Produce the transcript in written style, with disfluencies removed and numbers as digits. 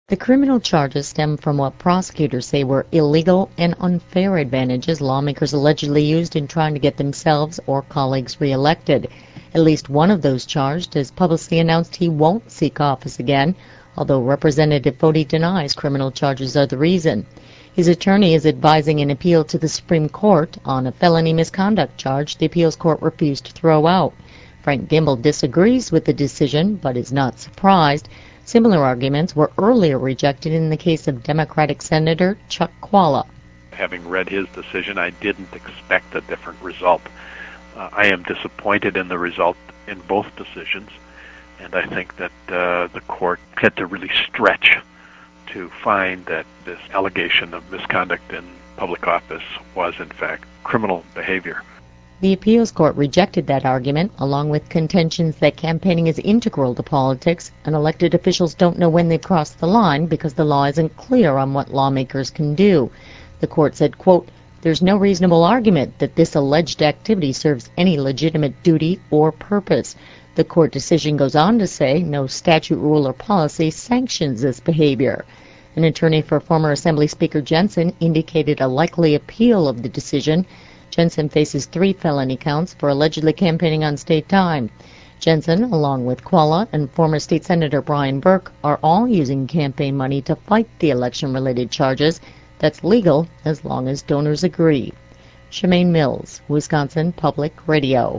The criminal charges stem from what prosecutors say were illegal and unfair advantages lawmakers allegedly used in trying to get themselves or colleagues reelected. At least one of those charged has publicly announced he won't seek office again, although Representative Foti denies criminal charges are the reason. His attorney is advising an appeal to the Supreme Court on a felony misconduct charge the appeals court refused to throw out. Frank Gimbel disagrees with the decision, but is not surprised. Similar arguments were earlier rejected in the case of Democratic Senator Chuck Chvala. Having read his decision, I didn't expect a different result. I am disappointed in the result in both decisions, and I think that the court had to really stretch to find that this allegation of misconduct in public office was, in fact, criminal behavior. The appeals court rejected that argument, along with contentions that campaigning is integral to politics and elected officials don't know when they've crossed the line because the law isn't clear on what lawmakers can do. The court said, quote, "There's no reasonable argument that this alleged activity serves any legitimate duty or purpose." The court decision goes on to say no statute, rule, or policy sanctions this behavior. An attorney for former Assembly Speaker Jensen indicated a likely appeal of the decision. Jensen faces 3 felony counts for allegedly campaigning on state time. Jensen, along with Chvala and former state senator Brian Burke, are all using campaign money to fight the election-related charges. That's legal as long as donors agree. Shemaine Mills, Wisconsin Public Radio.